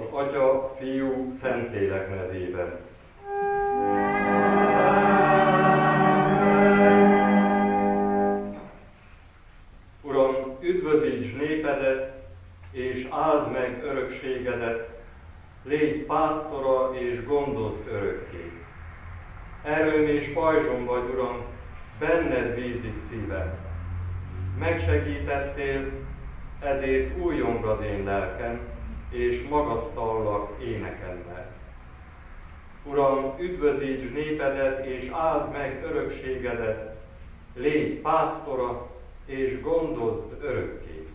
Atya, Fiú, Szentlélek nevében. Uram, üdvözíts népedet, és áld meg örökségedet, légy pásztora és gondozd örökké. Erőm és pajzsom vagy, Uram, benned bízik szívem. Megsegítettél, ezért újjongd az én lelkem, és magasztallak énekemmel. Uram, üdvözíts népedet, és áld meg örökségedet, légy pásztora, és gondozd örökké.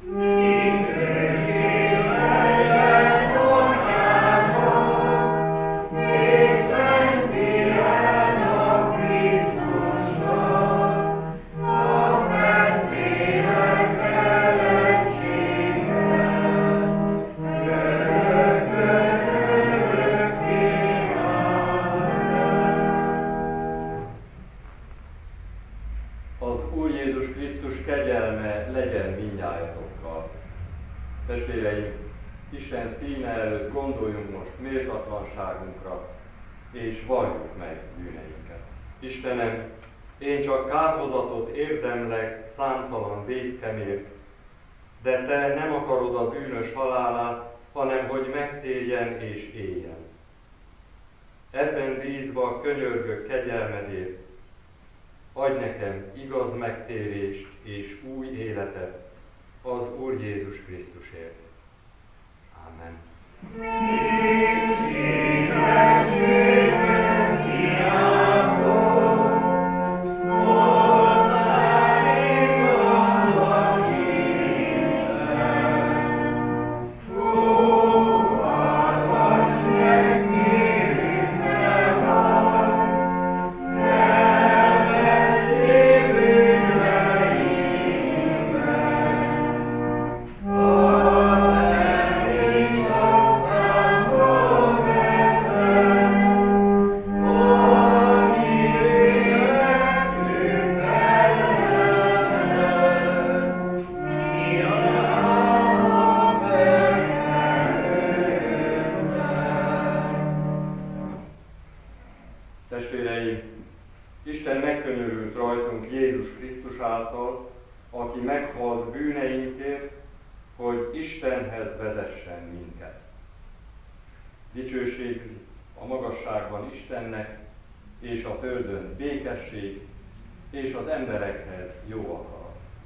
Testvéreim, Isten színe előtt gondoljunk most méltatlanságunkra, és valljuk meg bűneinket. Istenem, én csak kárhozatot érdemlek számtalan vétkemért, de Te nem akarod a bűnös halálát, hanem hogy megtérjen és éljen. Ebben bízva könyörgök kegyelmedért, adj nekem igaz megtérést és új életet, az Úr Jézus Krisztusért. Amen. Testvéreim, Isten megkönyörült rajtunk Jézus Krisztus által, aki meghalt bűneinkért, hogy Istenhez vezessen minket. Dicsőség a magasságban Istennek, és a földön békesség, és az emberekhez jó akarat.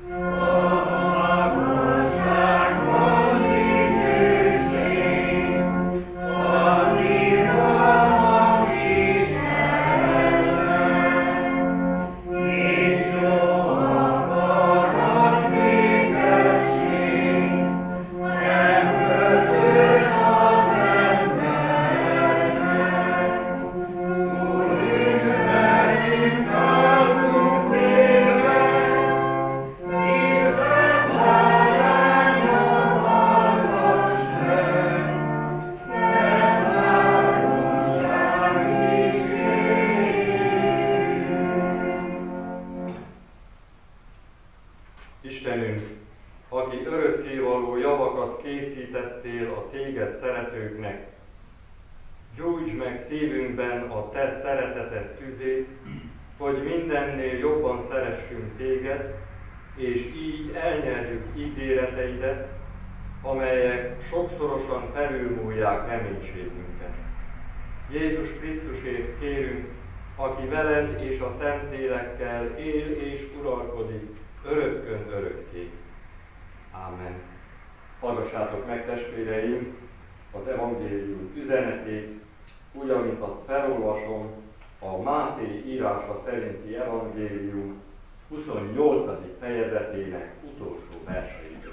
Istenünk, aki örökkévaló javakat készítettél a téged szeretőknek, gyújtsd meg szívünkben a te szereteted tüzét, hogy mindennél jobban szeressünk téged, és így elnyerjük ígéreteidet, amelyek sokszorosan felülmúlják reménységünket. Jézus Krisztusért kérünk, aki veled és a Szentlélekkel él és uralkodik, örökkön örökké. Ámen. Hallgassátok meg, testvéreim, az evangélium üzenetét, úgy, amint azt felolvasom, a Máté írása szerinti evangélium 28. fejezetének utolsó verseit.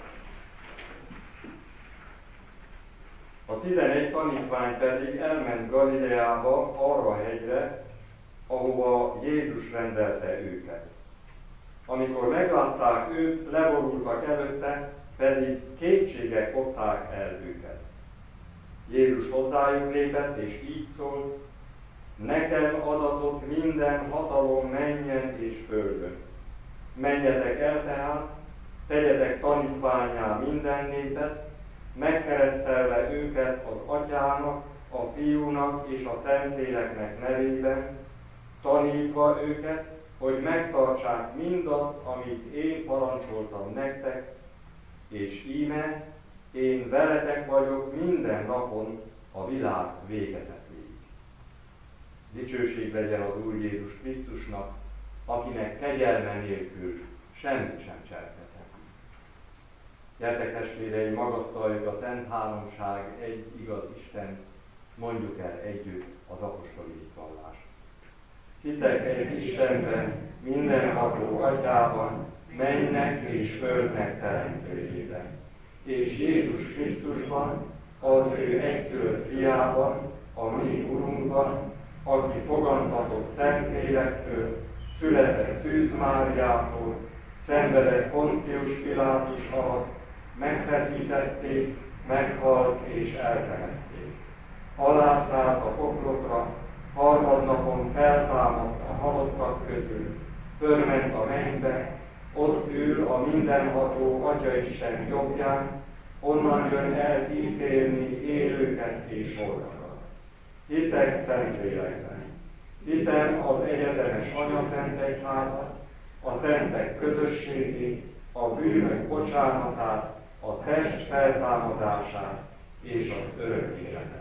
A 11 tanítvány pedig elment Galileába, arra a hegyre, ahova Jézus rendelte őket. Amikor meglátták őt, leborultak előtte, pedig kétségek fogták el őket. Jézus hozzájuk lépett, és így szólt: nekem adatott minden hatalom mennyen és földön. Menjetek el tehát, tegyetek tanítvánnyá minden népet, megkeresztelve őket az Atyának, a Fiúnak és a Szentléleknek nevében, tanítva őket, hogy megtartsák mindazt, amit én parancsoltam nektek, és íme, én veletek vagyok minden napon a világ végezetéig. Dicsőség legyen az Úr Jézus Krisztusnak, akinek kegyelme nélkül semmit sem cselekedhet. Gyertek testvéreim, magasztaljuk a Szent Háromság egy igaz Istent, mondjuk el együtt az apostoli hitvallást. Hiszek egy Istenben, mindenható Atyában, mennek és földnek teremtőjében, és Jézus Krisztusban, az ő egyszülött fiában, a mi Urunkban, aki fogantatott Szentlélektől, született Szűz Máriától, szenvedett Poncius Pilátus alatt, megfeszítették, meghalt és eltemették. Alászállt a poklokra, harmadnapon feltámadt a halottak közül, fölment a mennybe, ott ül a mindenható Atyaisten jobbján, onnan jön el ítélni élőket és holtakat. Hiszek Szentlélekben, hiszem az egyetemes Anyaszentegyházat, a szentek közösségét, a bűnök bocsánatát, a test feltámadását és az örök életet.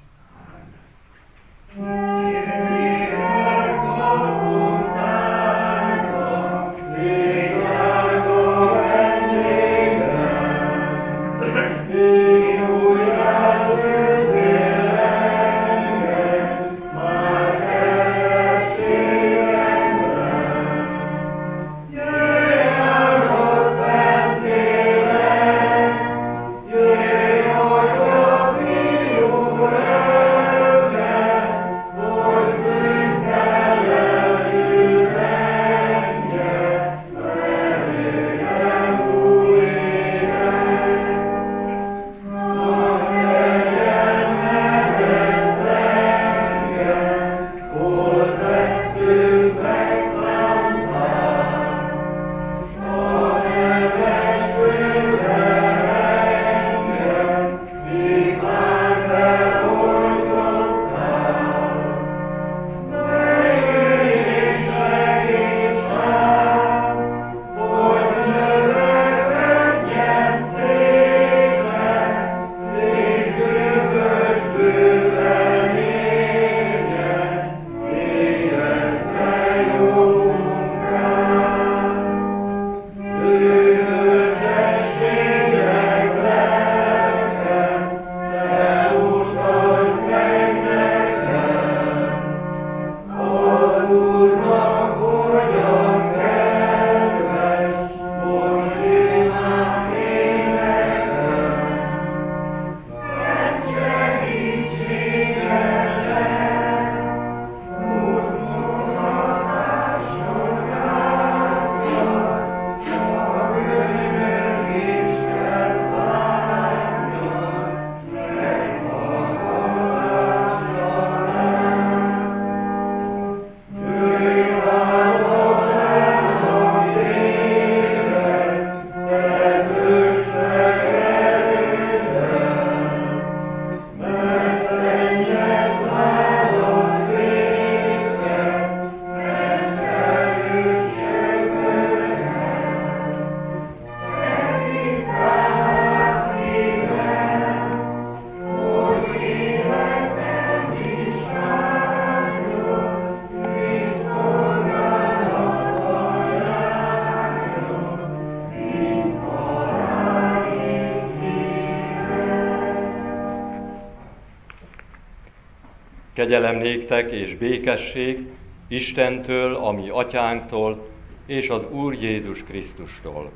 Kegyelem néktek és békesség Istentől, a mi Atyánktól, és az Úr Jézus Krisztustól.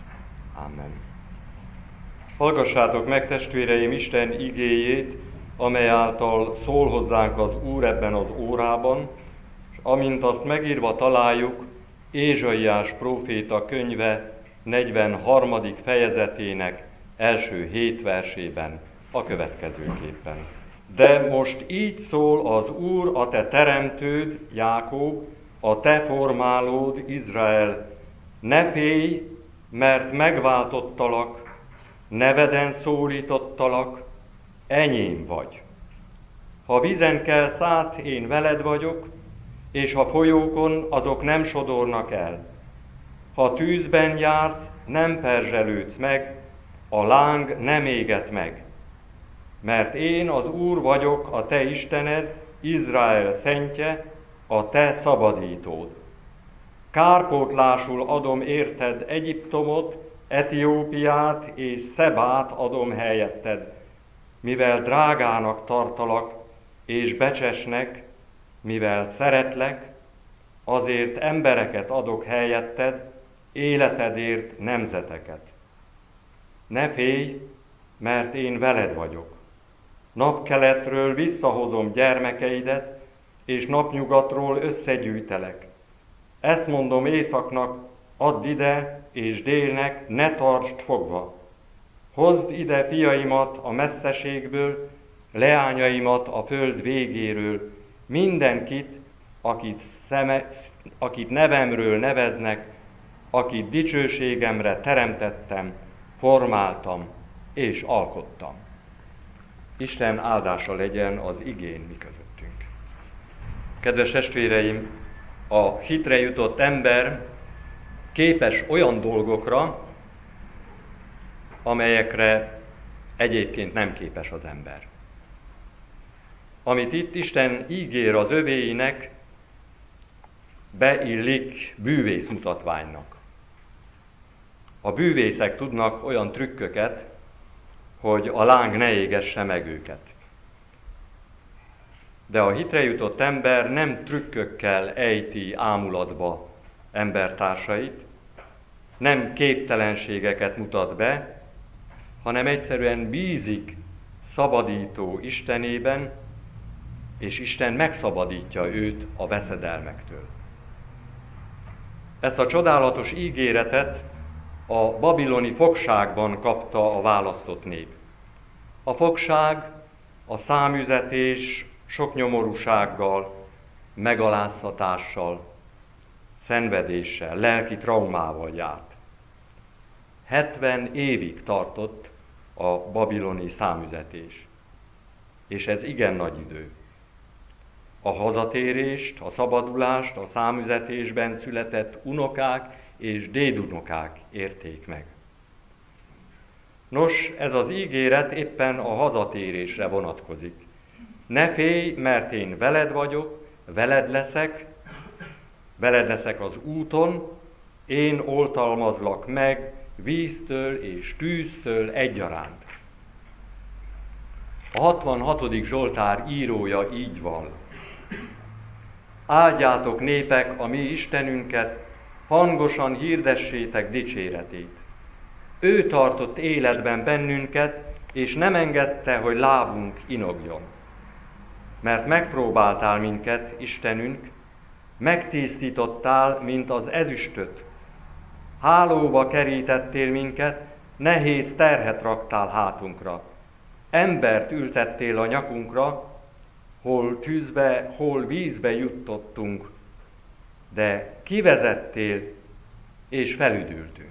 Amen. Hallgassátok meg, testvéreim, Isten igéjét, amely által szól hozzánk az Úr ebben az órában, és amint azt megírva találjuk, Ézsaiás próféta könyve 43. fejezetének első 7 versében a következőképpen. De most így szól az Úr, a te teremtőd, Jákob, a te formálód, Izrael. Ne félj, mert megváltottalak, neveden szólítottalak, enyém vagy. Ha vízen kelsz át, én veled vagyok, és ha folyókon, azok nem sodornak el. Ha tűzben jársz, nem perzselődsz meg, a láng nem éget meg. Mert én az Úr vagyok, a te Istened, Izrael szentje, a te szabadítód. Kárpótlásul adom érted Egyiptomot, Etiópiát és Szebát adom helyetted, mivel drágának tartalak és becsesnek, mivel szeretlek, azért embereket adok helyetted, életedért nemzeteket. Ne félj, mert én veled vagyok. Napkeletről visszahozom gyermekeidet, és napnyugatról összegyűjtelek. Ezt mondom északnak, add ide, és délnek ne tartsd fogva. Hozd ide fiaimat a messzeségből, leányaimat a föld végéről, mindenkit, akit nevemről neveznek, akit dicsőségemre teremtettem, formáltam és alkottam. Isten áldása legyen az igén mi közöttünk. Kedves testvéreim, a hitre jutott ember képes olyan dolgokra, amelyekre egyébként nem képes az ember. Amit itt Isten ígér az övéinek, beillik bűvész mutatványnak. A bűvészek tudnak olyan trükköket, hogy a láng ne égesse meg őket. De a hitre jutott ember nem trükkökkel ejti ámulatba embertársait, nem képtelenségeket mutat be, hanem egyszerűen bízik szabadító Istenében, és Isten megszabadítja őt a veszedelmektől. Ezt a csodálatos ígéretet a babiloni fogságban kapta a választott nép. A fogság a számüzetés sok nyomorúsággal, megaláztatással, szenvedéssel, lelki traumával járt. 70 évig tartott a babiloni számüzetés, és ez igen nagy idő. A hazatérést, a szabadulást a számüzetésben született unokák és dédunokák érték meg. Nos, ez az ígéret éppen a hazatérésre vonatkozik. Ne félj, mert én veled vagyok, veled leszek az úton, én oltalmazlak meg víztől és tűztől egyaránt. A 66. Zsoltár írója így val. Áldjátok népek a mi Istenünket, hangosan hirdessétek dicséretét. Ő tartott életben bennünket, és nem engedte, hogy lábunk inogjon. Mert megpróbáltál minket, Istenünk, megtisztítottál, mint az ezüstöt. Hálóba kerítettél minket, nehéz terhet raktál hátunkra. Embert ültettél a nyakunkra, hol tűzbe, hol vízbe juttottunk, de kivezettél, és felüdültünk.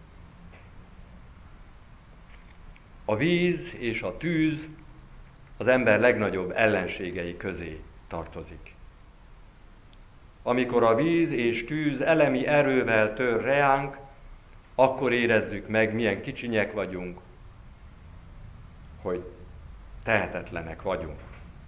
A víz és a tűz az ember legnagyobb ellenségei közé tartozik. Amikor a víz és tűz elemi erővel tör reánk, akkor érezzük meg, milyen kicsinyek vagyunk, hogy tehetetlenek vagyunk.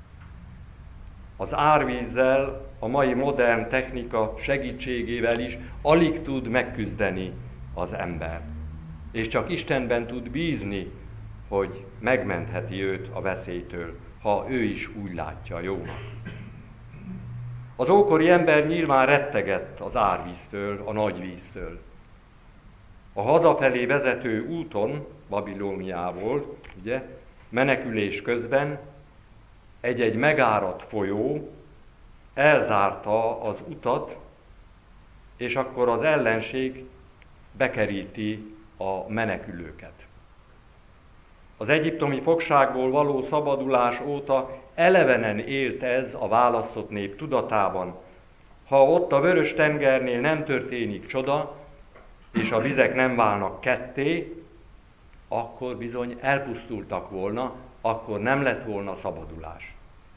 Az árvízzel, a mai modern technika segítségével is alig tud megküzdeni az ember. És csak Istenben tud bízni, hogy megmentheti őt a veszélytől, ha ő is úgy látja jónak. Az ókori ember nyilván rettegett az árvíztől, a nagy víztől. A hazafelé vezető úton, Babilóniából, ugye, menekülés közben egy-egy megáradt folyó elzárta az utat, és akkor az ellenség bekeríti a menekülőket. Az egyiptomi fogságból való szabadulás óta elevenen élt ez a választott nép tudatában. Ha ott a Vörös-tengernél nem történik csoda, és a vizek nem válnak ketté, akkor bizony elpusztultak volna, akkor nem lett volna szabadulás.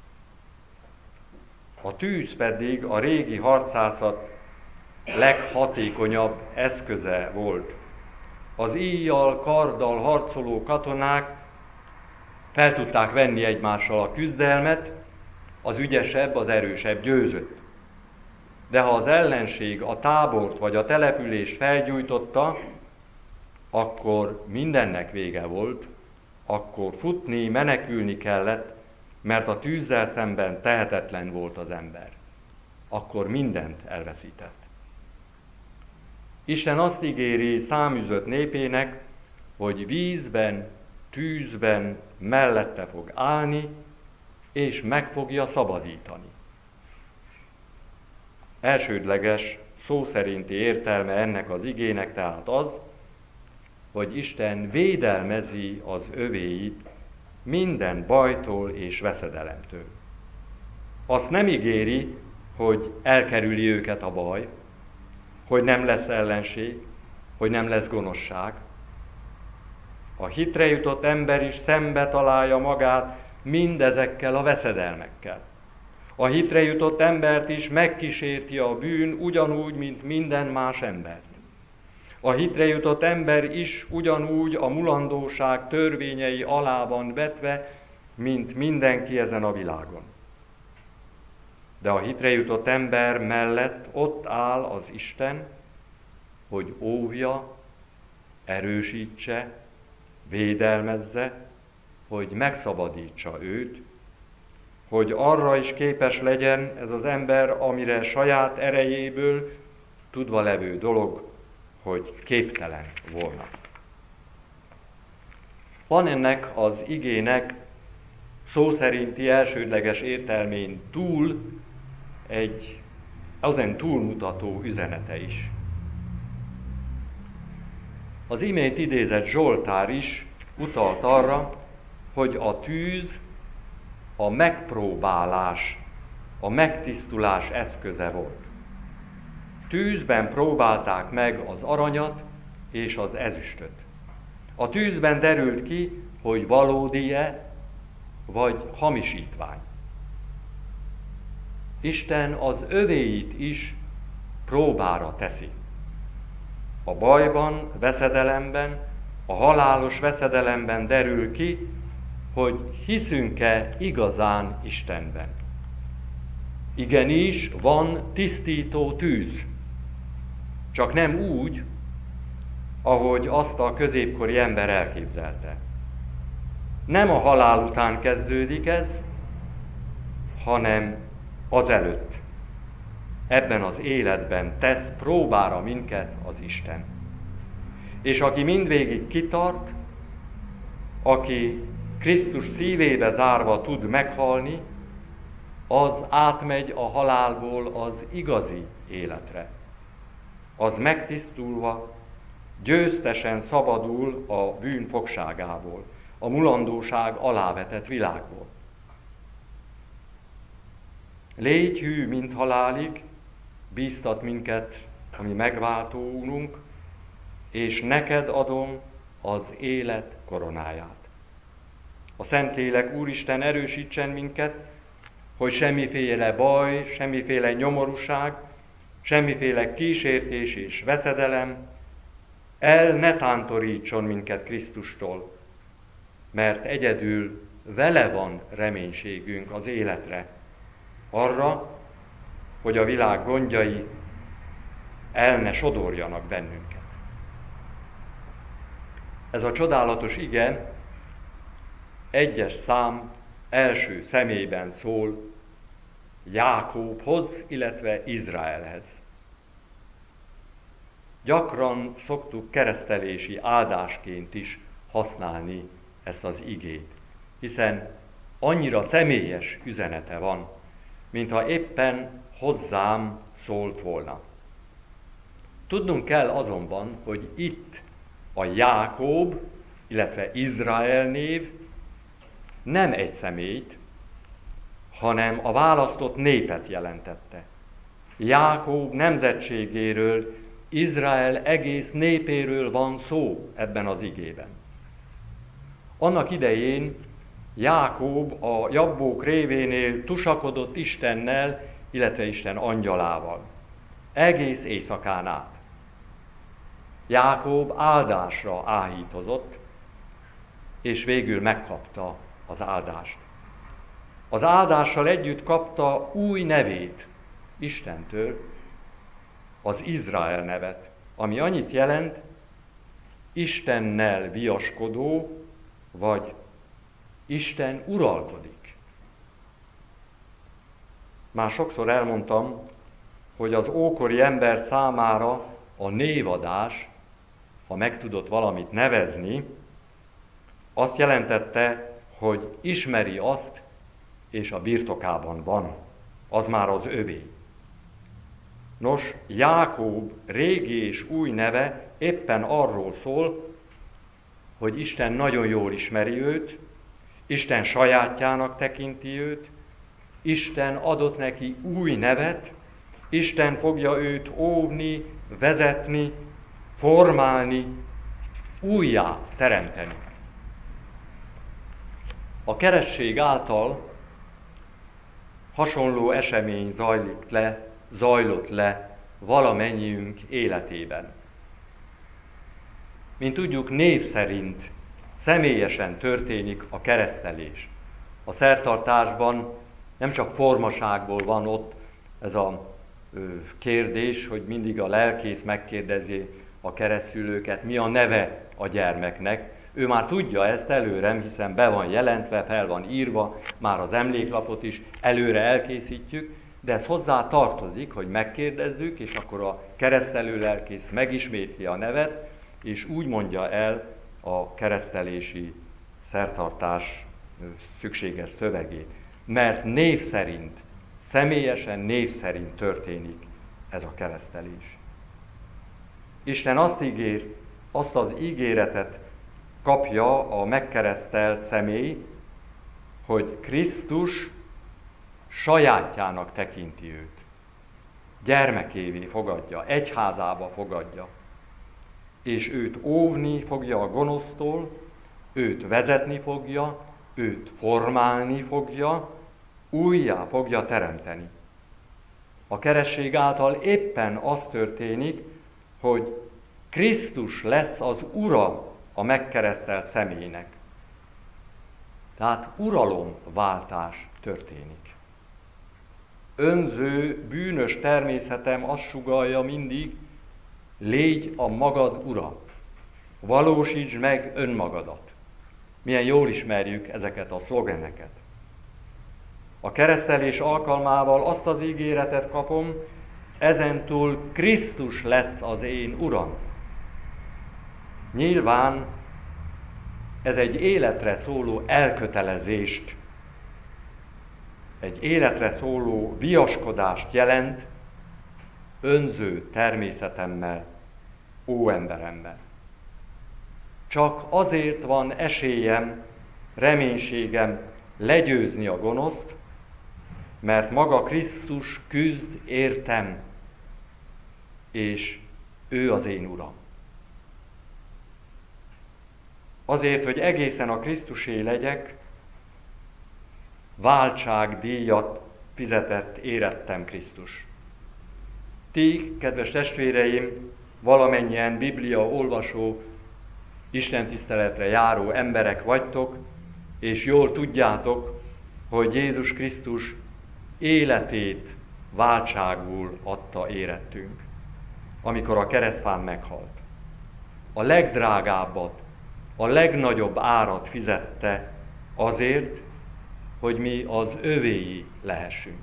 A tűz pedig a régi harcászat leghatékonyabb eszköze volt. Az íjjal, karddal harcoló katonák fel tudták venni egymással a küzdelmet, az ügyesebb, az erősebb győzött. De ha az ellenség a tábort vagy a települést felgyújtotta, akkor mindennek vége volt, akkor futni, menekülni kellett, mert a tűzzel szemben tehetetlen volt az ember. Akkor mindent elveszített. Isten azt ígéri száműzött népének, hogy vízben, tűzben mellette fog állni, és meg fogja szabadítani. Elsődleges, szó szerinti értelme ennek az igének tehát az, hogy Isten védelmezi az övéit minden bajtól és veszedelemtől. Azt nem ígéri, hogy elkerüli őket a baj, hogy nem lesz ellenség, hogy nem lesz gonoszság. A hitre jutott ember is szembe találja magát mindezekkel a veszedelmekkel. A hitre jutott embert is megkísérti a bűn ugyanúgy, mint minden más embert. A hitre jutott ember is ugyanúgy a mulandóság törvényei alá van vetve, mint mindenki ezen a világon. De a hitre jutott ember mellett ott áll az Isten, hogy óvja, erősítse, védelmezze, hogy megszabadítsa őt, hogy arra is képes legyen ez az ember, amire saját erejéből tudva levő dolog, hogy képtelen volna. Van ennek az igének szó szerinti elsődleges értelmén túl egy ezen túlmutató üzenete is. Az imént idézett Zsoltár is utalt arra, hogy a tűz a megpróbálás, a megtisztulás eszköze volt. Tűzben próbálták meg az aranyat és az ezüstöt. A tűzben derült ki, hogy valódi-e, vagy hamisítvány. Isten az övéit is próbára teszi. A bajban, veszedelemben, a halálos veszedelemben derül ki, hogy hiszünk-e igazán Istenben. Igenis, van tisztító tűz, csak nem úgy, ahogy azt a középkori ember elképzelte. Nem a halál után kezdődik ez, hanem azelőtt. Ebben az életben tesz próbára minket az Isten. És aki mindvégig kitart, aki Krisztus szívébe zárva tud meghalni, az átmegy a halálból az igazi életre. Az megtisztulva, győztesen szabadul a bűn fogságából, a mulandóság alávetett világból. Légy hű, mint halálig, bíztat minket a mi megváltó Úrunk, és neked adom az élet koronáját. A Szentlélek Úristen erősítsen minket, hogy semmiféle baj, semmiféle nyomorúság, semmiféle kísértés és veszedelem el ne tántorítson minket Krisztustól, mert egyedül vele van reménységünk az életre, arra, hogy a világ gondjai el ne sodorjanak bennünket. Ez a csodálatos ige egyes szám első személyben szól Jákóbhoz, illetve Izraelhez. Gyakran szoktuk keresztelési áldásként is használni ezt az igét, hiszen annyira személyes üzenete van, mintha éppen hozzám szólt volna. Tudnunk kell azonban, hogy itt a Jákób, illetve Izrael név nem egy személyt, hanem a választott népet jelentette. Jákób nemzetségéről, Izrael egész népéről van szó ebben az igében. Annak idején Jákob a Jabbók révénél tusakodott Istennel, illetve Isten angyalával. Egész éjszakán át. Jákob áldásra áhítozott, és végül megkapta az áldást. Az áldással együtt kapta új nevét Istentől, az Izrael nevet, ami annyit jelent, Istennel viaskodó, vagy Isten uralkodik. Már sokszor elmondtam, hogy az ókori ember számára a névadás, ha meg tudott valamit nevezni, azt jelentette, hogy ismeri azt, és a birtokában van. Az már az övé. Nos, Jákob régi és új neve éppen arról szól, hogy Isten nagyon jól ismeri őt, Isten sajátjának tekinti őt, Isten adott neki új nevet, Isten fogja őt óvni, vezetni, formálni, újjá teremteni. A keresztség által hasonló esemény zajlott le valamennyiünk életében. Mint tudjuk, név szerint személyesen történik a keresztelés. A szertartásban nem csak formaságból van ott ez a kérdés, hogy mindig a lelkész megkérdezi a keresztszülőket, mi a neve a gyermeknek. Ő már tudja ezt előre, hiszen be van jelentve, fel van írva, már az emléklapot is előre elkészítjük, de ez hozzá tartozik, hogy megkérdezzük, és akkor a keresztelő lelkész megismétli a nevet, és úgy mondja el a keresztelési szertartás szükséges szövegét. Mert név szerint, személyesen név szerint történik ez a keresztelés. Isten azt az ígéretet kapja a megkeresztelt személy, hogy Krisztus sajátjának tekinti őt. Gyermekévé fogadja, egyházába fogadja. És őt óvni fogja a gonosztól, őt vezetni fogja, őt formálni fogja, újjá fogja teremteni. A keresztség által éppen az történik, hogy Krisztus lesz az ura a megkeresztelt személynek. Tehát uralomváltás történik. Önző, bűnös természetem azt sugallja mindig, légy a magad ura, valósítsd meg önmagadat. Milyen jól ismerjük ezeket a szlogeneket. A keresztelés alkalmával azt az ígéretet kapom, ezentúl Krisztus lesz az én Uram. Nyilván ez egy életre szóló elkötelezést, egy életre szóló viaskodást jelent önző természetemmel, óemberemmel. Csak azért van esélyem, reménységem legyőzni a gonoszt, mert maga Krisztus küzd értem, és ő az én Uram. Azért, hogy egészen a Krisztusé legyek, váltságdíjat fizetett érettem Krisztus. Ti, kedves testvéreim, valamennyien Biblia olvasó, istentiszteletre járó emberek vagytok, és jól tudjátok, hogy Jézus Krisztus életét váltságul adta érettünk, amikor a keresztfán meghalt. A legdrágábbat, a legnagyobb árat fizette azért, hogy mi az övéi lehessünk.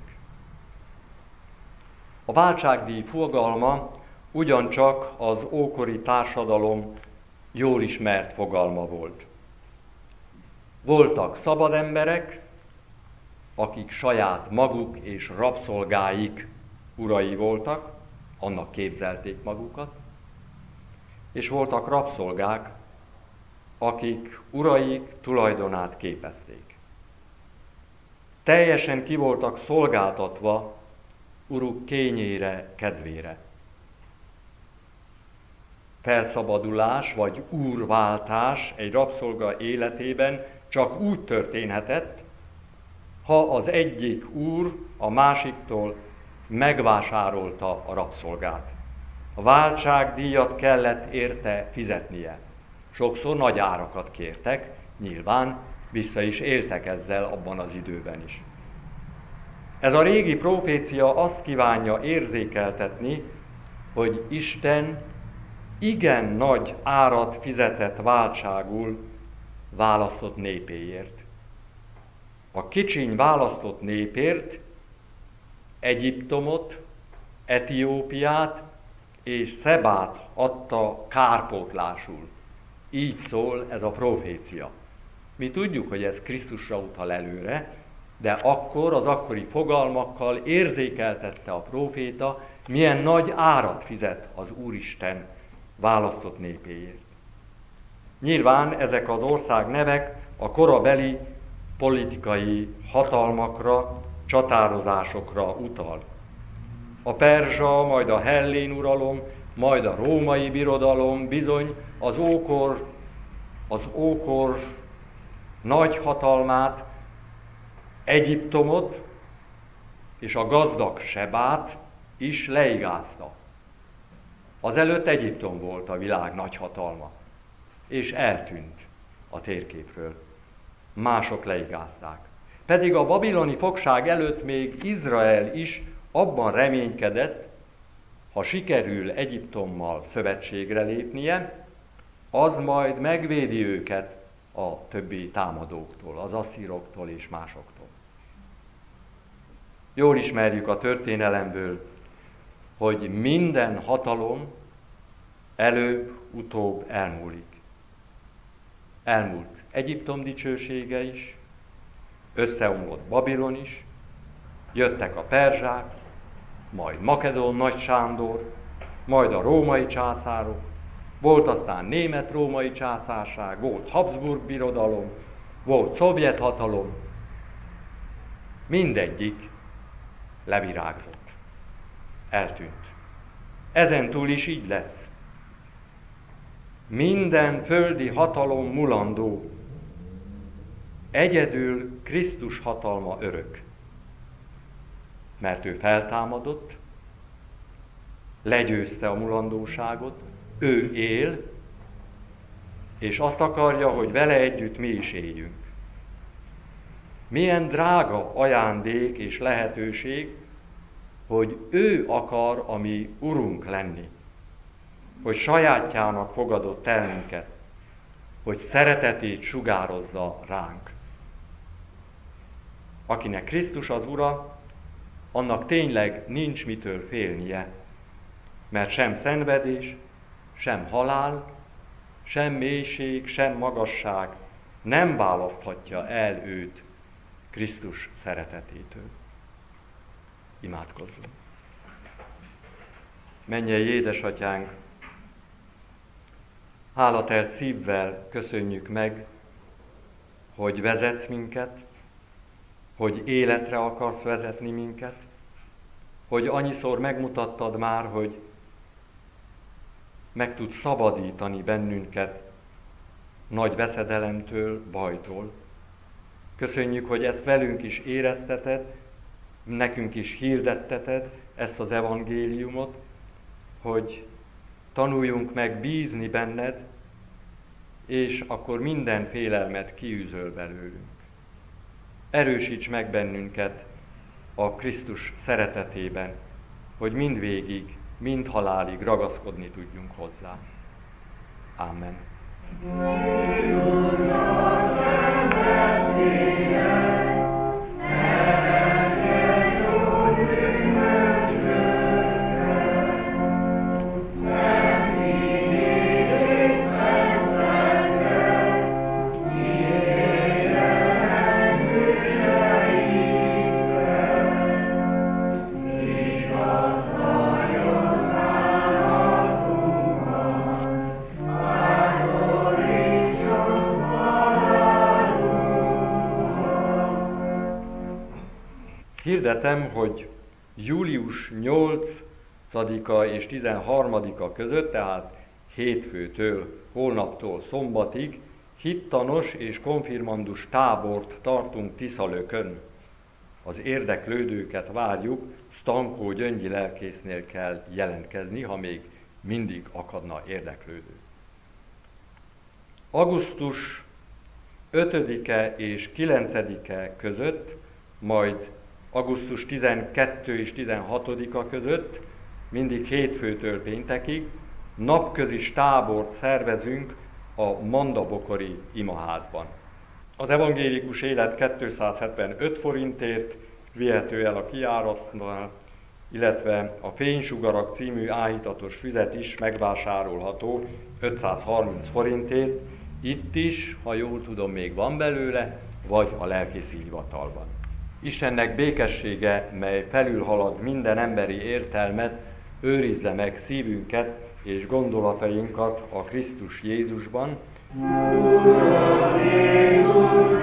A váltságdíj fogalma ugyancsak az ókori társadalom jól ismert fogalma volt. Voltak szabad emberek, akik saját maguk és rabszolgáik urai voltak, annak képzelték magukat, és voltak rabszolgák, akik uraik tulajdonát képezték. Teljesen ki voltak szolgáltatva uruk kényére, kedvére. felszabadulás vagy úrváltás egy rabszolga életében csak úgy történhetett, ha az egyik úr a másiktól megvásárolta a rabszolgát. A váltságdíjat kellett érte fizetnie. Sokszor nagy árakat kértek, nyilván vissza is éltek ezzel abban az időben is. Ez a régi profécia azt kívánja érzékeltetni, hogy Isten igen nagy árat fizetett váltságul választott népéért. A kicsiny választott népért Egyiptomot, Etiópiát és Szebát adta kárpótlásul. Így szól ez a profécia. Mi tudjuk, hogy ez Krisztusra utal előre, de akkor az akkori fogalmakkal érzékeltette a próféta, milyen nagy árat fizet az Úristen választott népéért. Nyilván ezek az ország nevek a korabeli politikai hatalmakra, csatározásokra utal. A perzsa, majd a hellén uralom, majd a római birodalom bizony az ókor nagy hatalmát, Egyiptomot és a gazdag Sebát is leigázta. Azelőtt Egyiptom volt a világ nagy hatalma, és eltűnt a térképről. Mások leigázták. Pedig a babiloni fogság előtt még Izrael is abban reménykedett, ha sikerül Egyiptommal szövetségre lépnie, az majd megvédi őket a többi támadóktól, az asszíroktól és másoktól. Jól ismerjük a történelemből, hogy minden hatalom előbb-utóbb elmúlik. Elmúlt Egyiptom dicsősége is, összeomlott Babilon is, jöttek a perzsák, majd Makedón Nagy Sándor, majd a római császárok, volt aztán német-római császárság, volt Habsburg birodalom, volt szovjet hatalom, mindegyik levirágzott, eltűnt. Ezentúl is így lesz. Minden földi hatalom mulandó, egyedül Krisztus hatalma örök. Mert ő feltámadott, legyőzte a mulandóságot, ő él, és azt akarja, hogy vele együtt mi is éljünk. Milyen drága ajándék és lehetőség, hogy ő akar a mi urunk lenni, hogy sajátjának fogadott el minket, hogy szeretetét sugározza ránk. Akinek Krisztus az Ura, annak tényleg nincs mitől félnie, mert sem szenvedés, sem halál, sem mélység, sem magasság nem választhatja el őt Krisztus szeretetétől. Imádkozzunk! Mennyei édesatyánk, hálatelt szívvel köszönjük meg, hogy vezetsz minket, hogy életre akarsz vezetni minket, hogy annyiszor megmutattad már, hogy meg tudsz szabadítani bennünket nagy veszedelemtől, bajtól. Köszönjük, hogy ezt velünk is érezteted, nekünk is hirdetteted ezt az evangéliumot, hogy tanuljunk meg bízni benned, és akkor minden félelmet kiűzöl belőlünk. Erősíts meg bennünket a Krisztus szeretetében, hogy mindvégig, mind halálig ragaszkodni tudjunk hozzá. Amen. Hirdetem, hogy július 8-a és 13-a között, tehát hétfőtől, holnaptól szombatig hittanos és konfirmandus tábort tartunk Tiszalökön. Az érdeklődőket várjuk, Stankó Gyöngyi lelkésznél kell jelentkezni, ha még mindig akadna érdeklődő. Augusztus 5-e és 9-e között, majd augusztus 12 és 16-a között, mindig hétfőtől péntekig, napközis tábort szervezünk a Mandabokori imaházban. Az evangélikus élet 275 forintért vihető el a kijáratnál, illetve a Fénysugarak című áhítatos füzet is megvásárolható 530 forintért. Itt is, ha jól tudom, még van belőle, vagy a lelkészi hivatalban. Istennek békessége, mely felülhalad minden emberi értelmet, őrizze meg szívünket és gondolatainkat a Krisztus Jézusban. Uram Jézus,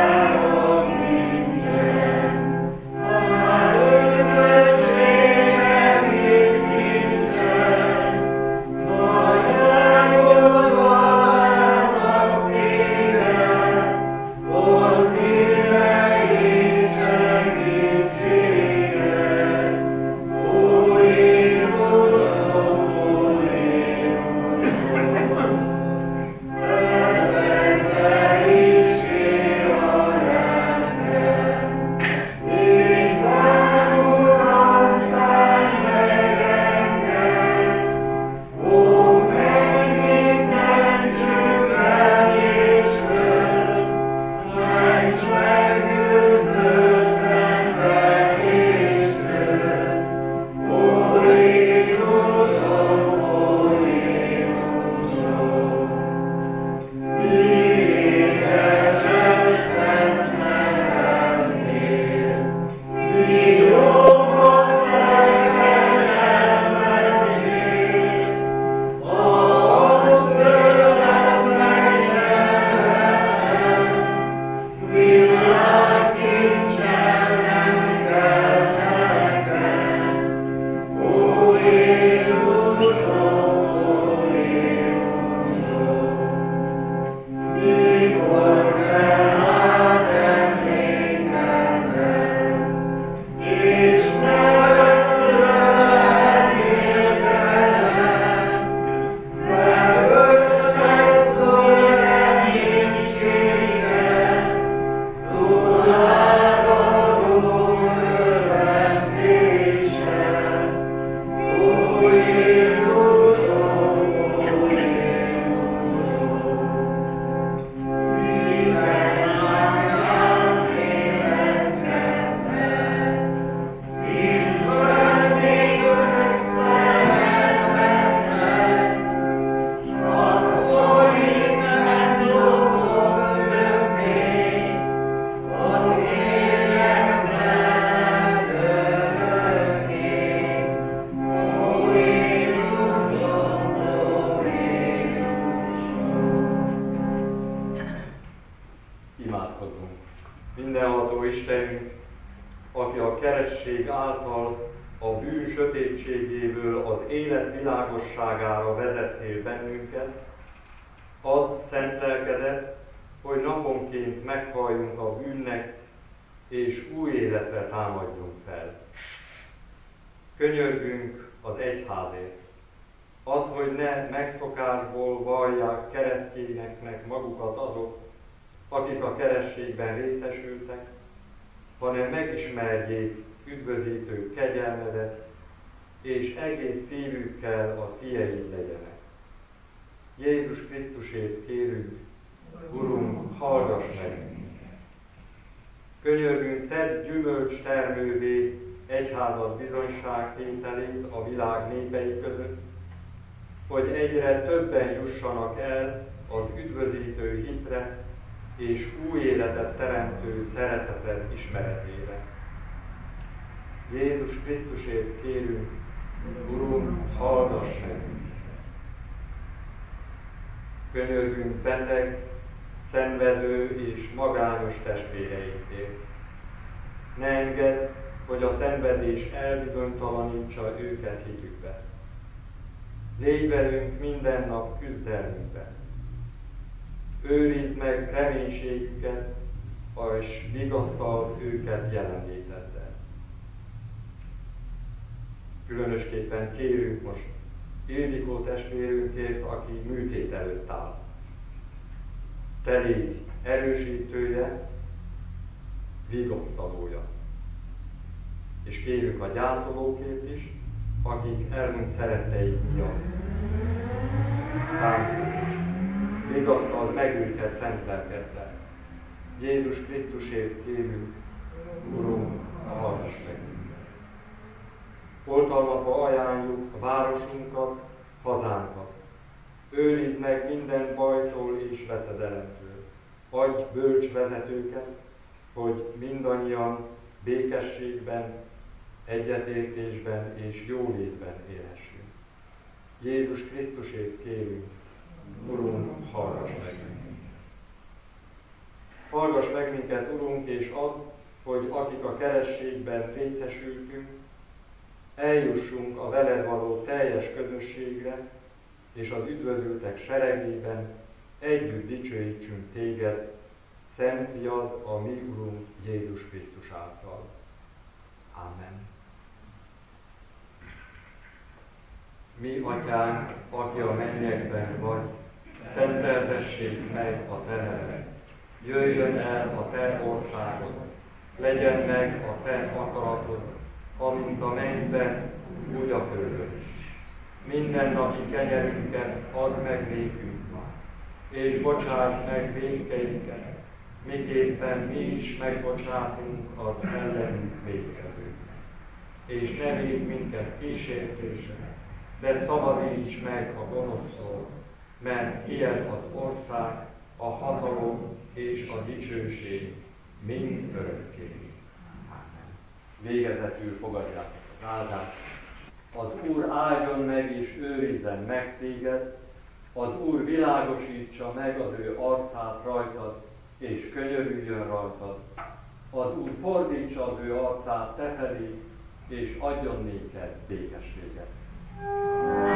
Mindenható Istenünk, aki a keresztség által a bűn sötétségéből az élet világosságára vezettél bennünket, add szent lelkedet, hogy naponként meghalljunk a bűnnek, és új életre támadjunk fel. Könyörgünk az egyházért. Add, hogy ne megszokásból vallják keresztényeknek magukat azok, akik a keresztségben részesültek, hanem megismerjék üdvözítő kegyelmedet, és egész szívükkel a tieid legyenek. Jézus Krisztusért kérünk, Urunk, hallgass meg! Könyörgünk, tedd gyümölcs termővé egyházad bizonyságtételét a világ népei között, hogy egyre többen jussanak el az üdvözítő hitre és új életet teremtő szereteted ismeretére. Jézus Krisztusért kérünk, Urunk, hallgass meg! Könyörgünk beteg, szenvedő és magányos testvéreinkért. Ne engedd, hogy a szenvedés elbizonytalanítsa őket hitükbe. Légy velünk minden nap küzdelmünkben. Őrizd meg reménységüket, és vigasztald őket jelenléteddel. Különösképpen kérünk most Ildikó testvérünkért, aki műtét előtt áll. Te légy erősítője, vigasztalója. És kérjük a gyászolókért is, akik elhunyt szeretteik miatt. Vigasztald meg őket szent lelkeddel. Jézus Krisztusért kérünk, Urunk, hallgass meg minket. Oltalmakba ajánljuk a városunkat, hazánkat. Őrizd meg minden bajtól és veszedelemtől. Adj bölcs vezetőket, hogy mindannyian békességben, egyetértésben és jólétben élhessünk. Jézus Krisztusért kérünk, Urunk, hallgass meg minket. Hallgass meg minket, Urunk, és add, hogy akik a kerességben részesültünk, eljussunk a veled való teljes közösségre, és az üdvözültek seregében együtt dicsőítsünk téged, Szent Fiad, a mi Urunk Jézus Krisztus által. Amen. Mi, Atyánk, aki a mennyekben vagy, szenteltessék meg a te neved. Jöjjön el a te országod, legyen meg a te akaratod, amint a mennyben, úgy a földön is. Mindennapi kenyerünket add meg nékünk ma, és bocsáss meg vétkeinket, miképpen mi is megbocsátunk az ellenünk vétkezőknek. És ne védj minket kísértésre, de szabadíts meg a gonosztól, mert tiéd az ország, a hatalom és a dicsőség mind örökké. Amen. Végezetül fogadjátok az áldást. Az Úr áldjon meg és őrizzen meg téged, az Úr világosítsa meg az ő arcát rajtad, és könyörüljön rajtad. Az Úr fordítsa az ő arcát te felé, és adjon néked békességet.